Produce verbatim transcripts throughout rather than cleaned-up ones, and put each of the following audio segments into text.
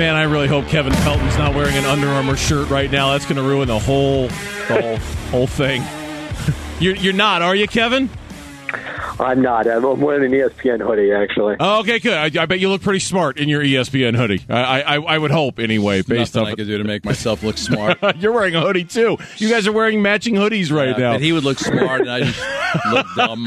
Man, I really hope Kevin Pelton's not wearing an Under Armour shirt right now. That's going to ruin the whole, the whole, whole thing. You're, you're not, are you, Kevin? I'm not. I'm wearing an E S P N hoodie, actually. Oh, okay, good. I, I bet you look pretty smart in your E S P N hoodie. I, I, I would hope, anyway. Based Nothing on I could do to make myself look smart. You're wearing a hoodie too. You guys are wearing matching hoodies right yeah, now. He would look smart, and I just look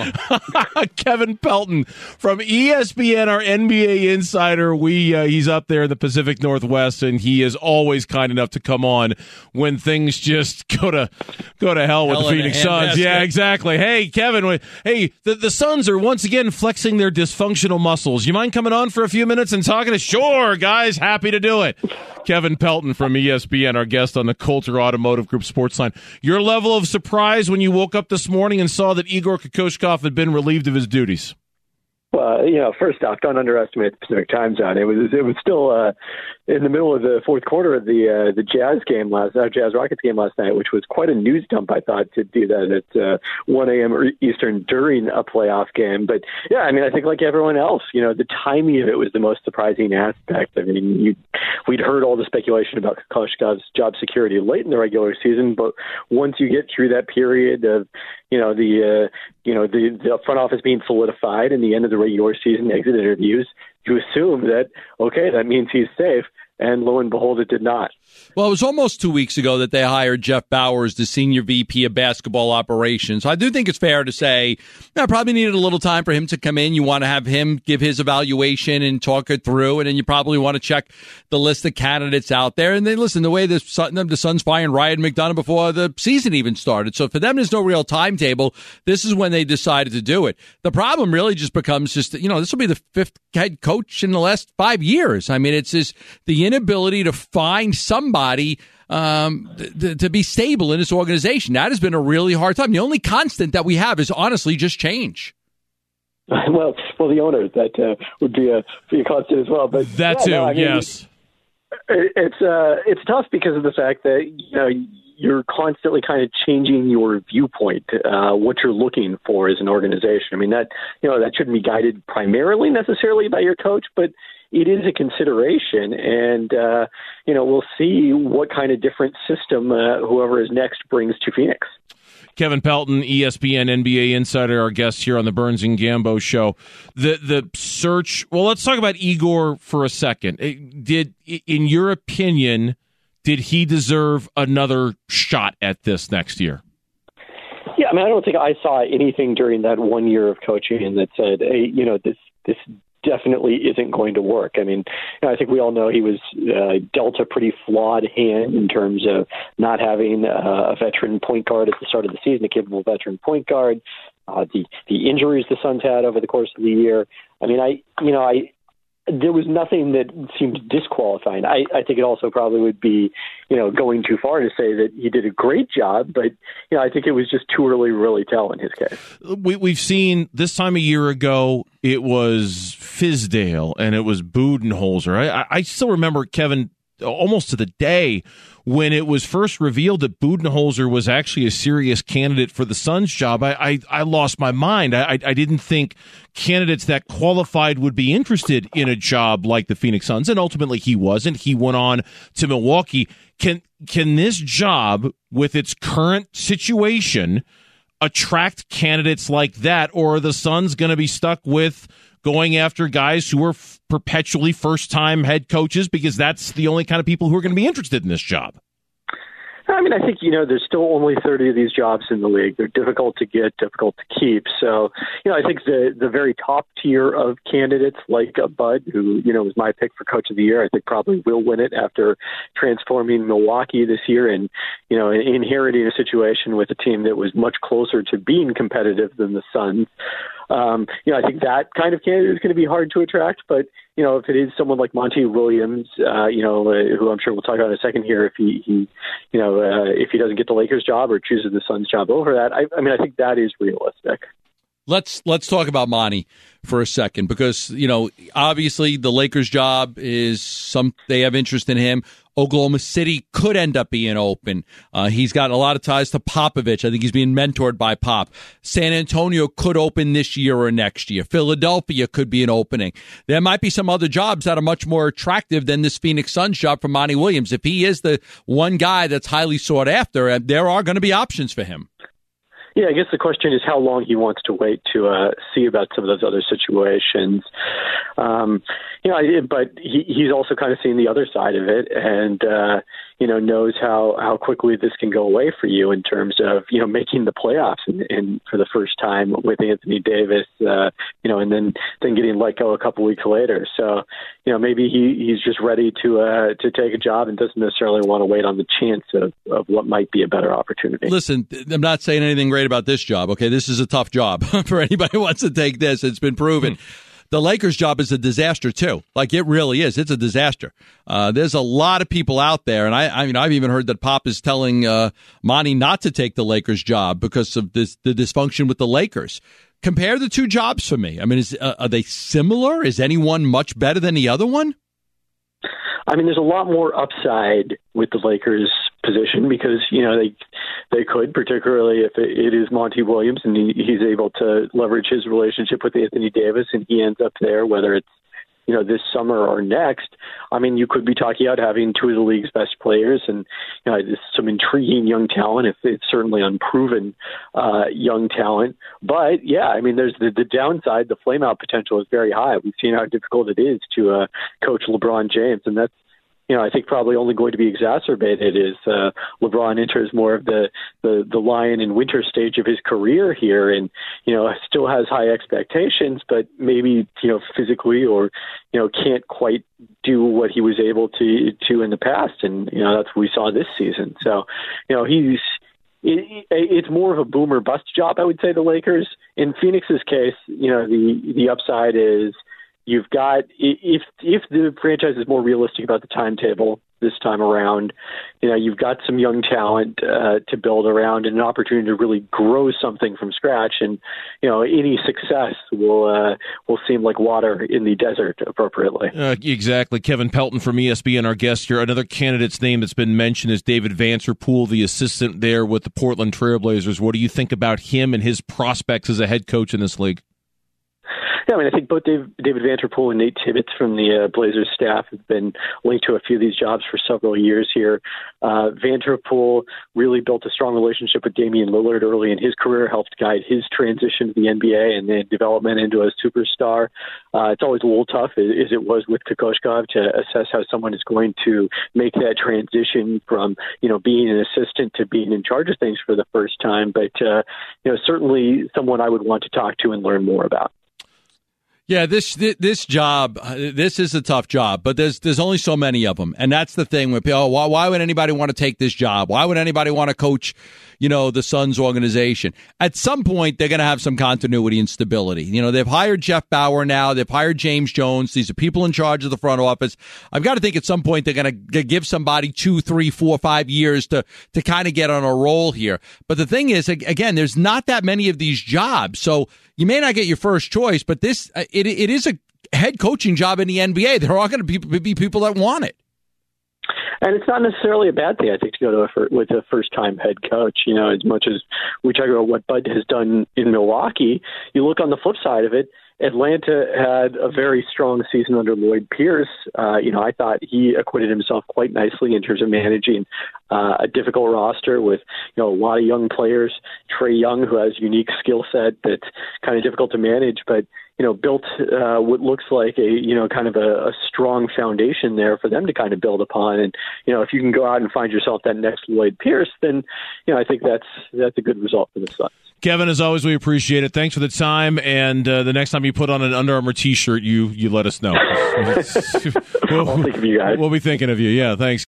dumb. Kevin Pelton from E S P N, our N B A insider. We uh, he's up there in the Pacific Northwest, and he is always kind enough to come on when things just go to go to hell with Hell the Phoenix Suns. Yeah, exactly. Hey, Kevin. Hey, the the Suns are once again flexing their dysfunctional muscles. You mind coming on for a few minutes and talking to? Sure, guys, happy to do it. Kevin Pelton from E S P N, our guest on the Coulter Automotive Group Sportsline. Your level of surprise when you woke up this morning and saw that Igor Kokoshkov had been relieved of his duties? Well, you know, first off, don't underestimate the Pacific time zone. It was it was still uh, in the middle of the fourth quarter of the uh, the Jazz game last uh, Jazz Rockets game last night, which was quite a news dump, I thought, to do that at uh, one a.m. Eastern during a playoff game. But yeah, I mean, I think like everyone else, you know, the timing of it was the most surprising aspect. I mean, you, we'd heard all the speculation about Kokoshkov's job security late in the regular season, but once you get through that period of, you know, the uh, you know the, the front office being solidified and the end of the regular season exit interviews, you assume that, okay, that means he's safe. And lo and behold, it did not. Well, it was almost two weeks ago that they hired Jeff Bowers, the senior V P of basketball operations. So I do think it's fair to say I probably needed a little time for him to come in. You want to have him give his evaluation and talk it through, and then you probably want to check the list of candidates out there. And then, listen, the way the, Sun, the Suns fired Ryan McDonough before the season even started. So for them, there's no real timetable. This is when they decided to do it. The problem really just becomes just, you know, this will be the fifth head coach in the last five years. I mean, it's just the inability to find somebody um, th- to be stable in this organization. That has been a really hard time. The only constant that we have is honestly just change. Well, well, the owner, that uh, would be a, be a constant as well. But that yeah, too, no, I mean, yes. It, it's uh, it's tough because of the fact that, you know, you're constantly kind of changing your viewpoint, uh, what you're looking for as an organization. I mean, that, you know, that shouldn't be guided primarily necessarily by your coach, but it is a consideration. And, uh, you know, we'll see what kind of different system uh, whoever is next brings to Phoenix. Kevin Pelton, E S P N N B A insider, our guest here on the Burns and Gambo show. The the search, well, let's talk about Igor for a second. Did, in your opinion, did he deserve another shot at this next year? Yeah, I mean, I don't think I saw anything during that one year of coaching that said, hey, you know, this this definitely isn't going to work. I mean, you know, I think we all know he was uh, dealt a pretty flawed hand in terms of not having uh, a veteran point guard at the start of the season, a capable veteran point guard, uh, the the injuries the Suns had over the course of the year. I mean, I you know, I there was nothing that seemed disqualifying. I, I think it also probably would be, you know, going too far to say that he did a great job, but, you know, I think it was just too early to really tell in his case. We, we've seen this time a year ago, it was Fizdale and it was Budenholzer. I, I still remember, Kevin, almost to the day when it was first revealed that Budenholzer was actually a serious candidate for the Suns job. I I, I lost my mind. I, I didn't think candidates that qualified would be interested in a job like the Phoenix Suns, and ultimately he wasn't. He went on to Milwaukee. Can can this job, with its current situation, attract candidates like that, or are the Suns going to be stuck with going after guys who are f- perpetually first-time head coaches because that's the only kind of people who are going to be interested in this job? I mean, I think, you know, there's still only thirty of these jobs in the league. They're difficult to get, difficult to keep. So, you know, I think the the very top tier of candidates like uh, Bud, who, you know, was my pick for Coach of the Year, I think probably will win it after transforming Milwaukee this year and, you know, inheriting a situation with a team that was much closer to being competitive than the Suns. Um, you know, I think that kind of candidate is going to be hard to attract, but, you know, if it is someone like Monty Williams, uh, you know, uh, who I'm sure we'll talk about in a second here, if he, he you know, uh, if he doesn't get the Lakers job or chooses the Suns job over that, I, I mean, I think that is realistic. Let's let's talk about Monty for a second, because, you know, obviously the Lakers' job is some they have interest in him. Oklahoma City could end up being open. Uh, he's got a lot of ties to Popovich. I think he's being mentored by Pop. San Antonio could open this year or next year. Philadelphia could be an opening. There might be some other jobs that are much more attractive than this Phoenix Suns job for Monty Williams. If he is the one guy that's highly sought after, there are going to be options for him. Yeah, I guess the question is how long he wants to wait to uh, see about some of those other situations. Um, you know, I, but he, he's also kind of seen the other side of it, and uh, you know, knows how, how quickly this can go away for you in terms of, you know, making the playoffs and, and for the first time with Anthony Davis, uh, you know, and then then getting let go a couple weeks later. So, you know, maybe he, he's just ready to uh, to take a job and doesn't necessarily want to wait on the chance of, of what might be a better opportunity. Listen, I'm not saying anything great about this job. Okay, this is a tough job for anybody who wants to take this. It's been proven. The Lakers' job is a disaster too. Like, it really is. It's a disaster. Uh, there's a lot of people out there, and I, I mean, I've even heard that Pop is telling uh, Monty not to take the Lakers' job because of this the dysfunction with the Lakers. Compare the two jobs for me. I mean, is, uh, are they similar? Is any one much better than the other one? I mean, there's a lot more upside with the Lakers' position because, you know, they they could, particularly if it, it is Monty Williams and he, he's able to leverage his relationship with Anthony Davis and he ends up there, whether it's, you know, this summer or next. I mean, you could be talking about having two of the league's best players and, you know, there's some intriguing young talent. If it's certainly unproven uh, young talent. But, yeah, I mean, there's the, the downside. The flame-out potential is very high. We've seen how difficult it is to uh, coach LeBron James, and that's, you know, I think probably only going to be exacerbated as uh, LeBron enters more of the, the, the lion and winter stage of his career here and, you know, still has high expectations, but maybe, you know, physically or, you know, can't quite do what he was able to, to in the past. And, you know, that's what we saw this season. So, you know, he's, it, it's more of a boom or bust job, I would say, the Lakers. In Phoenix's case, you know, the, the upside is, you've got, if if the franchise is more realistic about the timetable this time around, you know, you've got some young talent uh, to build around and an opportunity to really grow something from scratch. And, you know, any success will uh, will seem like water in the desert appropriately. Uh, exactly. Kevin Pelton from E S P N, our guest here. Another candidate's name that's been mentioned is David Vanterpool, the assistant there with the Portland Trailblazers. What do you think about him and his prospects as a head coach in this league? Yeah, I mean, I think both Dave, David Vanterpool and Nate Tibbetts from the uh, Blazers staff have been linked to a few of these jobs for several years here. Uh, Vanterpool really built a strong relationship with Damian Lillard early in his career, helped guide his transition to the N B A and then development into a superstar. Uh, it's always a little tough, as it was with Kokoshkov, to assess how someone is going to make that transition from, you know, being an assistant to being in charge of things for the first time. But, uh, you know, certainly someone I would want to talk to and learn more about. Yeah, this this job, this is a tough job, but there's there's only so many of them, and that's the thing with people. Oh, why, why would anybody want to take this job? Why would anybody want to coach, you know, the Suns organization? At some point, they're going to have some continuity and stability. You know, they've hired Jeff Bower now. They've hired James Jones. These are people in charge of the front office. I've got to think at some point they're going to give somebody two, three, four, five years to to kind of get on a roll here. But the thing is, again, there's not that many of these jobs, so you may not get your first choice, but this it it is a head coaching job in the N B A. There are going to be, be people that want it. And it's not necessarily a bad thing, I think, to go to a, with a first-time head coach. You know, as much as we talk about what Bud has done in Milwaukee, you look on the flip side of it, Atlanta had a very strong season under Lloyd Pierce. Uh, you know, I thought he acquitted himself quite nicely in terms of managing uh, a difficult roster with, you know, a lot of young players. Trae Young, who has a unique skill set that's kind of difficult to manage, but, you know, built uh, what looks like a, you know, kind of a, a strong foundation there for them to kind of build upon. And, you know, if you can go out and find yourself that next Lloyd Pierce, then, you know, I think that's that's a good result for the Suns. Kevin, as always, we appreciate it. Thanks for the time. And uh, the next time you put on an Under Armour T-shirt, you you let us know. we'll, I'll think of you guys. We'll be thinking of you. Yeah, thanks.